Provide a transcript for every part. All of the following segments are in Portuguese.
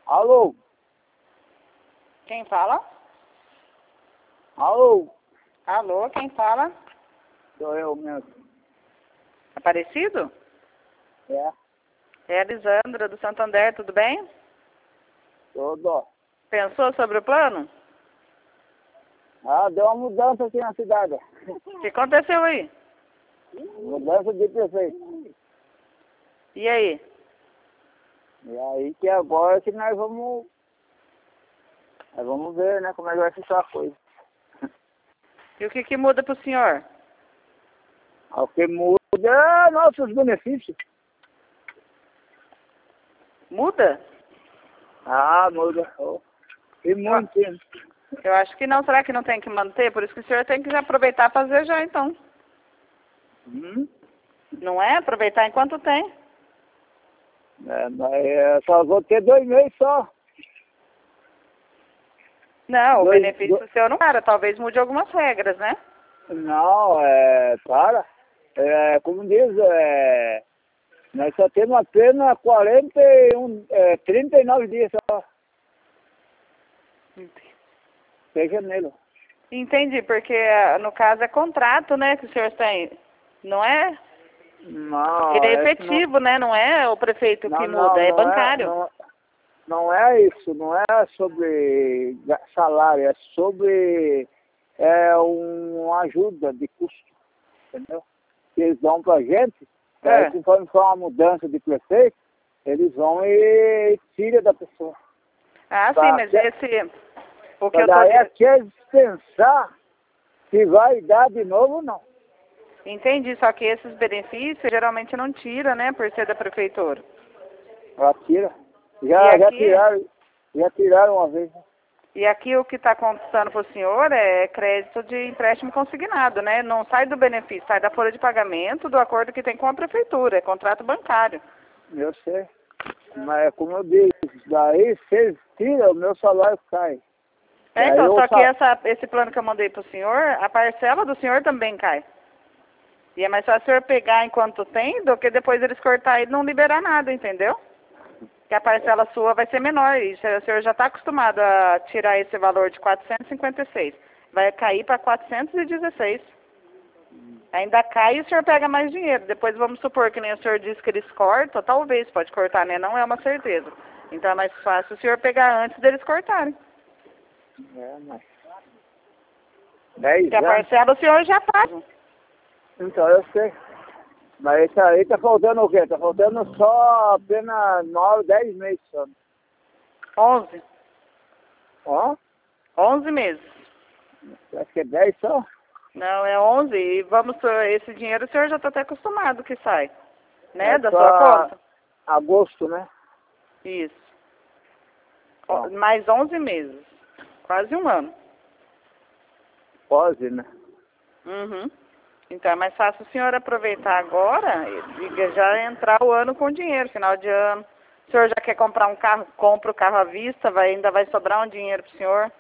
Alô? Quem fala? Alô? Alô, quem fala? Sou eu mesmo. Aparecido? É? É a Lisandra, do Santander, tudo bem? Tudo. Pensou sobre o plano? Ah, deu uma mudança aqui na cidade. O que aconteceu aí? Mudança de prefeito. E aí? E aí que agora que nós vamos ver, né, como é que vai ficar a coisa. E o que muda pro senhor? O que muda é nossos benefícios. Muda? Ah, muda. Oh. E muito, hein? Eu acho que não. Será que não tem que manter? Por isso que o senhor tem que já aproveitar e fazer já, então. Não é? Aproveitar enquanto tem. Mas só vou ter 2 meses só. Não, o benefício seu não era. Talvez mude algumas regras, né? Não, como diz, nós só temos apenas 39 dias só. Até janeiro. Entendi, porque no caso é contrato, né, que o senhor tem. Não é? Não, Ele é efetivo, né? Não é o prefeito que muda, é bancário. Não é isso, não é sobre salário, é sobre uma ajuda de custo, entendeu? Que eles dão pra gente, aí conforme for uma mudança de prefeito, eles vão e tiram da pessoa. Ah, sim, mas o que eu tô daí dizendo... é que eles pensar se vai dar de novo ou não. Entendi, só que esses benefícios geralmente não tira, né, por ser da prefeitura. Ela tira. Já tiraram uma vez. E aqui o que está constando para o senhor é crédito de empréstimo consignado, né? Não sai do benefício, sai da folha de pagamento do acordo que tem com a prefeitura, é contrato bancário. Eu sei. Mas como eu disse, daí se eles tiram, o meu salário cai. Então, só que esse plano que eu mandei para o senhor, a parcela do senhor também cai. E é mais fácil o senhor pegar enquanto tem do que depois eles cortar e não liberar nada, entendeu? Que a parcela sua vai ser menor. E o senhor já está acostumado a tirar esse valor de 456. Vai cair para 416. Ainda cai e o senhor pega mais dinheiro. Depois vamos supor que nem o senhor disse que eles cortam. Talvez, pode cortar, né? Não é uma certeza. Então é mais fácil o senhor pegar antes deles cortarem. Mas 10 Porque a parcela o senhor já paga. Então, eu sei. Mas isso aí tá faltando o quê? Tá faltando só apenas 9, 10 meses só. 11. Ó? 11 meses. Acho que é 10 só? Não, é 11. E esse dinheiro o senhor já está até acostumado que sai. Né? Da só sua conta. Agosto, né? Isso. Mais 11 meses. Quase um ano. Pode, né? Uhum. Então é mais fácil o senhor aproveitar agora e já entrar o ano com dinheiro, final de ano. O senhor já quer comprar um carro, compra o carro à vista, ainda vai sobrar um dinheiro pro senhor.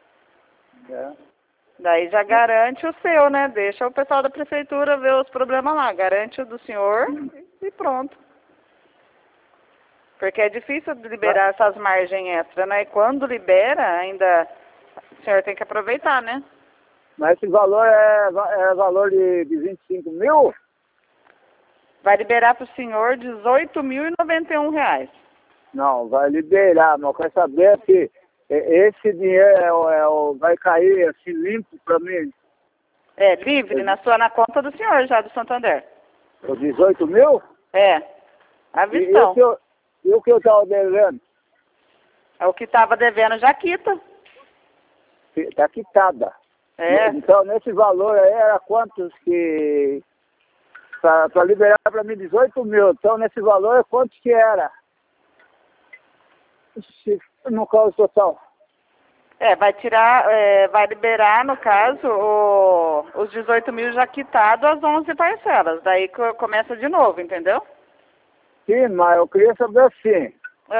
Daí já garante o seu, né? Deixa o pessoal da prefeitura ver os problemas lá. Garante o do senhor e pronto. Porque é difícil liberar essas margens extras, né? E quando libera, ainda o senhor tem que aproveitar, né? Mas esse valor é valor de 25 mil? Vai liberar para o senhor R$18.091. Não, vai liberar, mas eu quero saber se esse dinheiro vai cair assim limpo para mim. É, livre, na conta do senhor já, do Santander. Os 18 mil? É, à vistão. E o que eu estava devendo? É o que estava devendo já quita. Está quitada. É. Então, nesse valor aí, era quantos que... Para liberar para mim 18 mil. Então, nesse valor, quantos que era? No caso total. Vai liberar, no caso, os 18 mil já quitados as 11 parcelas. Daí começa de novo, entendeu? Sim, mas eu queria saber assim.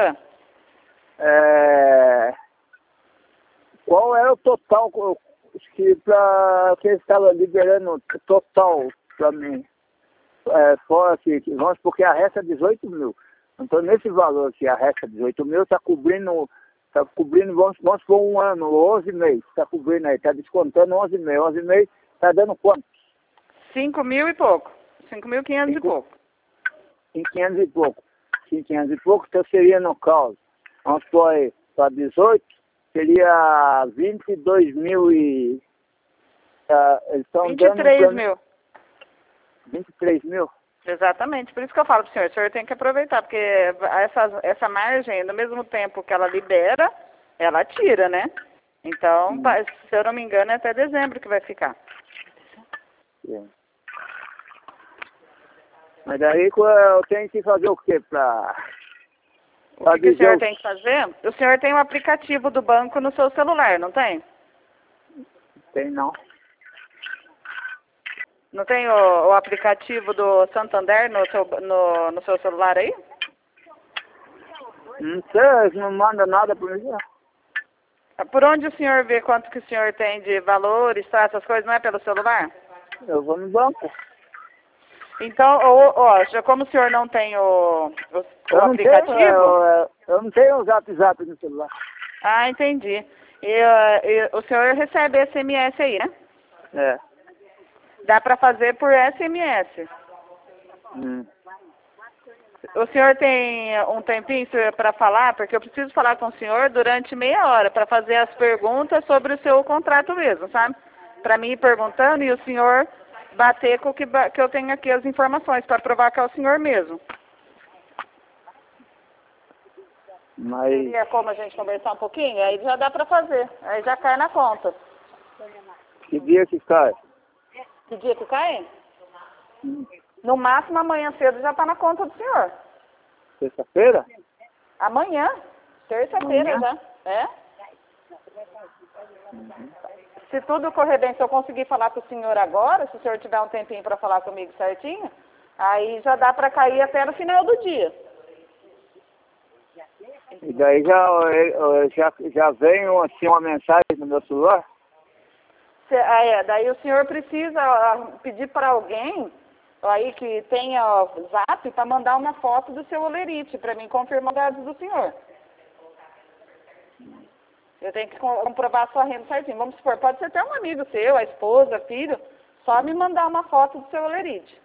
Qual era o total que eles estavam liberando total para mim? Fora que, vamos, porque a resta é 18 mil. Então, nesse valor que arresta 18 mil, está cobrindo, vamos supor, um ano, 11 meses. Está cobrindo aí, está descontando 11 meses. 11 meses está dando quanto? 5 mil e pouco. 5.500 e pouco. 500 e pouco. 500 e pouco, então seria no caso. Vamos supor aí, para 18, seria 22 mil e... eles estão 23 mil. 23 mil? Exatamente, por isso que eu falo para o senhor tem que aproveitar, porque essa margem, no mesmo tempo que ela libera, ela tira, né? Então, se eu não me engano, é até dezembro que vai ficar. Sim. Mas daí eu tenho que fazer o quê para... O que o senhor tem que fazer? O senhor tem um aplicativo do banco no seu celular, não tem? Tem não. Não tem o aplicativo do Santander no seu celular aí? Não sei, não manda nada por mim. Por onde o senhor vê quanto que o senhor tem de valores, tá? Essas coisas, não é pelo celular? Eu vou no banco. Então, como o senhor não tem o aplicativo... eu não tenho o Zap no celular. Ah, entendi. O senhor recebe SMS aí, né? É. Dá para fazer por SMS. O senhor tem um tempinho para falar? Porque eu preciso falar com o senhor durante meia hora para fazer as perguntas sobre o seu contrato mesmo, sabe? Para mim ir perguntando e o senhor bater com o que eu tenho aqui as informações para provar que é o senhor mesmo. Mas... Seria como a gente conversar um pouquinho? Aí já dá para fazer. Aí já cai na conta. Que dia que cai? Que dia que cai? No máximo amanhã cedo já está na conta do senhor. Terça-feira? Amanhã. Terça-feira já. É? Se tudo correr bem, se eu conseguir falar com o senhor agora, se o senhor tiver um tempinho para falar comigo certinho, aí já dá para cair até no final do dia. E daí já vem assim, uma mensagem no meu celular? Daí o senhor precisa pedir para alguém aí que tenha Zap para mandar uma foto do seu olerite para mim confirmar os dados do senhor. Eu tenho que comprovar a sua renda certinho. Vamos supor, pode ser até um amigo seu, a esposa, filho, só me mandar uma foto do seu olerite.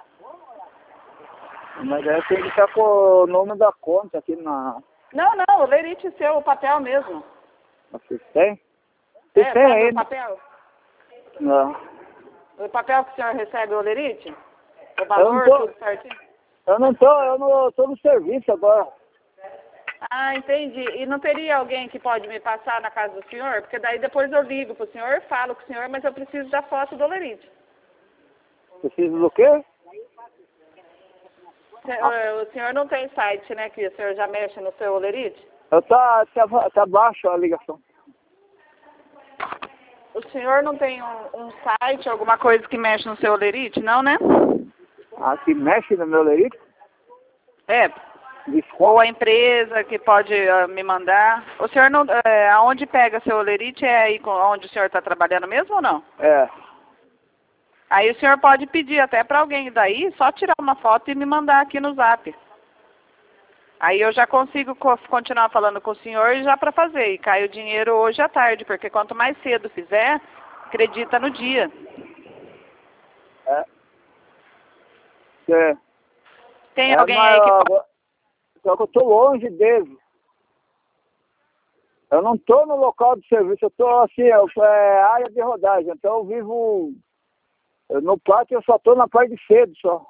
Mas aí tem que estar com o nome da conta aqui na... Não, o olerite seu, o papel mesmo. Você tem? Você tem sabe aí? O papel? Não. O papel que o senhor recebe o olerite? O valor, tudo certinho? Eu não tô no serviço agora. Ah, entendi. E não teria alguém que pode me passar na casa do senhor? Porque daí depois eu ligo pro senhor, falo com o senhor, mas eu preciso da foto do olerite. Precisa do quê? O senhor não tem site, né, que o senhor já mexe no seu olerite? Tá baixo a ligação. O senhor não tem um site, alguma coisa que mexe no seu olerite, não, né? Ah, que mexe no meu olerite? É. Ou a empresa que pode me mandar. O senhor não... aonde pega seu olerite é aí onde o senhor está trabalhando mesmo ou não? É. Aí o senhor pode pedir até para alguém daí, só tirar uma foto e me mandar aqui no Zap. Aí eu já consigo continuar falando com o senhor já para fazer. E cai o dinheiro hoje à tarde, porque quanto mais cedo fizer, acredita no dia. É. Tem alguém aí que pode... Só que eu estou longe dele. Eu não estou no local de serviço, eu estou assim, área de rodagem. Então eu vivo no pátio, eu só estou na parte de cedo só.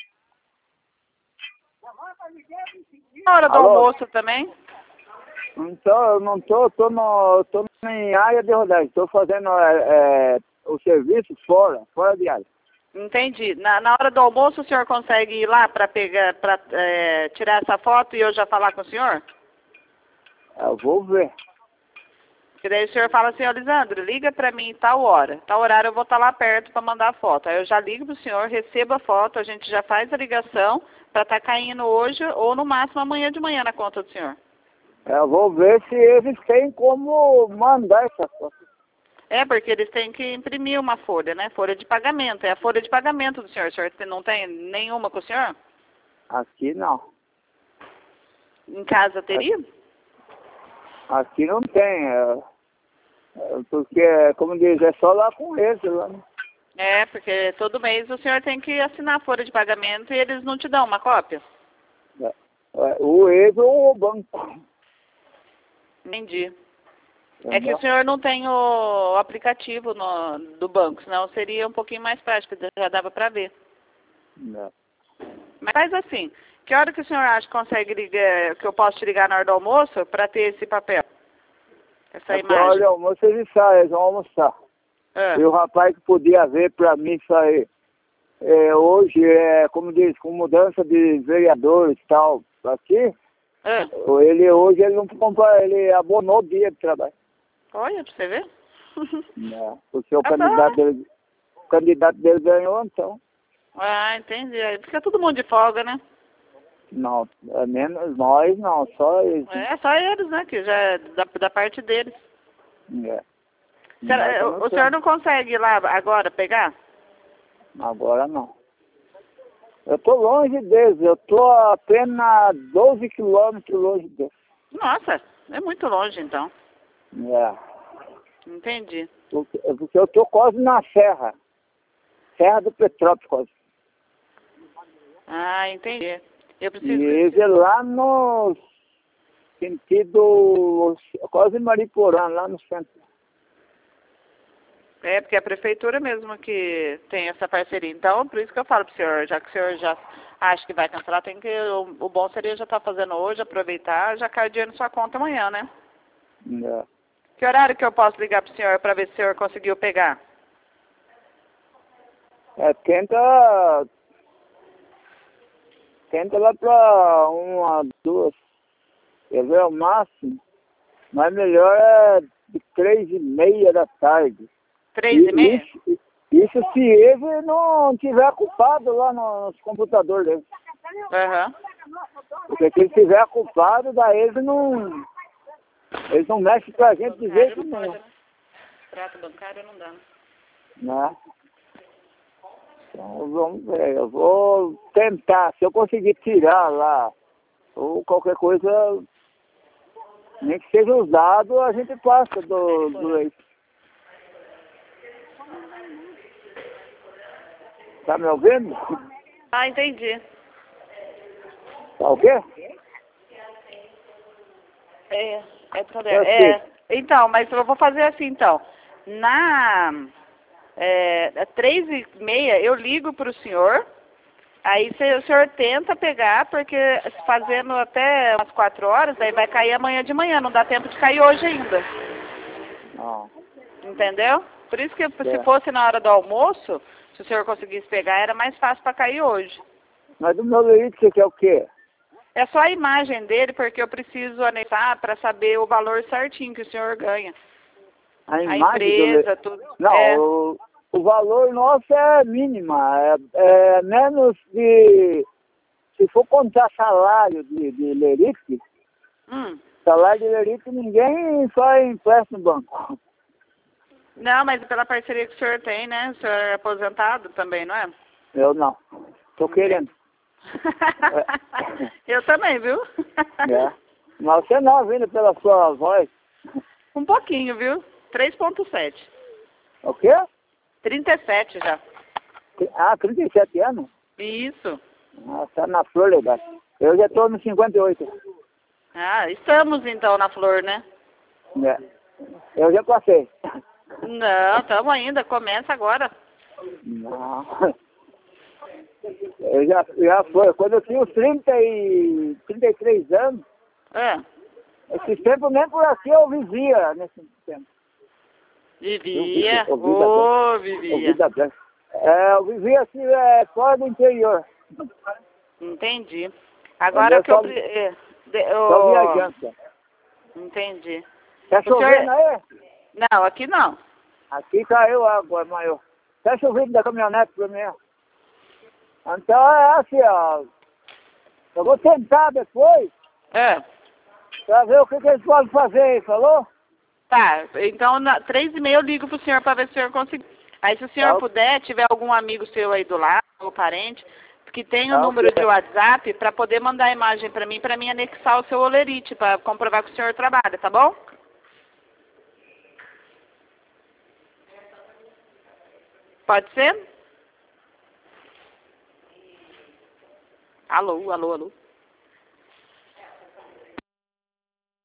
Na hora do almoço também? Então eu não estou em área de rodagem, estou fazendo o serviço fora de área. Entendi. Na hora do almoço o senhor consegue ir lá para tirar essa foto e eu já falar com o senhor? Eu vou ver. Porque daí o senhor fala assim, Lisandro, liga para mim tal hora. Tal horário eu vou estar lá perto para mandar a foto. Aí eu já ligo para o senhor, recebo a foto, a gente já faz a ligação para estar caindo hoje ou no máximo amanhã de manhã na conta do senhor. Eu vou ver se eles têm como mandar essa foto. É, porque eles têm que imprimir uma folha, né? Folha de pagamento. É a folha de pagamento do senhor. O senhor não tem nenhuma com o senhor? Aqui não. Em casa teria? Aqui não tem, porque, como diz, é só lá com eles, lá, né? É, porque todo mês o senhor tem que assinar a folha de pagamento e eles não te dão uma cópia? O ex ou o banco. Entendi. É que o senhor não tem o aplicativo do banco, senão seria um pouquinho mais prático, já dava para ver. Não. Mas faz assim, que hora que o senhor acha que consegue ligar, que eu posso te ligar na hora do almoço para ter esse papel? Essa imagem? Na hora do almoço eles saem, eles vão almoçar. E o rapaz que podia ver para mim isso aí, hoje, como diz, com mudança de vereadores e tal, aqui, ele não comprou, ele abonou o dia de trabalho. Olha, pra você ver. Não, porque o candidato dele ganhou, então. Ah, entendi. Aí fica todo mundo de folga, né? Não, menos nós não, só eles. É, só eles, né? Que já é da parte deles. O senhor não consegue ir lá agora pegar? Agora não. Eu tô longe deles, eu tô apenas 12 quilômetros longe deles. Nossa, é muito longe então. Entendi. Porque eu tô quase na Serra do Petrópolis quase. Ah, entendi. Eu preciso... E eles é lá no sentido, quase Mariporã, lá no centro. É, porque é a prefeitura mesmo que tem essa parceria. Então, por isso que eu falo pro senhor, já que o senhor já acha que vai cancelar, tem que, o bom seria já estar fazendo hoje, aproveitar, já cai o dinheiro na sua conta amanhã, né? Que horário que eu posso ligar pro senhor para ver se o senhor conseguiu pegar? Tenta lá para 1, 2, quer ver o máximo, mas melhor é de 3:30 da tarde. 3:30? Isso se ele não tiver culpado lá nos computadores dele. Porque se ele tiver culpado, daí eles não mexem pra gente de jeito nenhum. Extrato bancário não dá. Né? Então vamos ver, eu vou tentar, se eu conseguir tirar lá, ou qualquer coisa, nem que seja os dados, a gente passa do leite. Tá me ouvindo? Ah, entendi. Tá o quê? Então, mas eu vou fazer assim então. 3:30 eu ligo para o senhor, aí o senhor tenta pegar, porque fazendo até umas 4 horas, daí vai cair amanhã de manhã, não dá tempo de cair hoje ainda. Entendeu? Por isso que se fosse na hora do almoço, se o senhor conseguisse pegar, era mais fácil para cair hoje. Mas do meu leite você quer o quê? É só a imagem dele, porque eu preciso anexar para saber o valor certinho que o senhor ganha. A empresa, tudo. Não, o valor nosso é mínima, é menos de... Se for contar salário de lerite, salário de lerite ninguém só empresta no banco. Não, mas pela parceria que o senhor tem, né? O senhor é aposentado também, não é? Eu não. Tô querendo. Eu também, viu? Mas você não, vindo pela sua voz. Um pouquinho, viu? 3,7. O quê? 37 já. 37 anos? Isso. Tá na flor, legal. Eu já tô no 58. Estamos então na flor, né? Eu já passei. Não, estamos ainda. Começa agora. Não. Eu já foi. Quando eu tinha uns 33 anos, esse tempo nem por aqui eu vivia nesse tempo. Vivia? Vivia. Eu vivia assim, fora do interior. Entendi. Agora que só viajante. Entendi. Tá chovendo aí? Não, aqui não. Aqui caiu água maior. Tá chovendo da caminhonete pra mim. Então é assim, ó. Eu vou tentar depois. Pra ver o que eles podem fazer aí, falou? Tá, então 3:30 eu ligo pro senhor pra ver se o senhor conseguir. Aí se o senhor puder, tiver algum amigo seu aí do lado, ou parente, que tem o número de WhatsApp para poder mandar a imagem para mim anexar o seu olerite, para comprovar que o senhor trabalha, tá bom? Pode ser? Alô, alô, alô.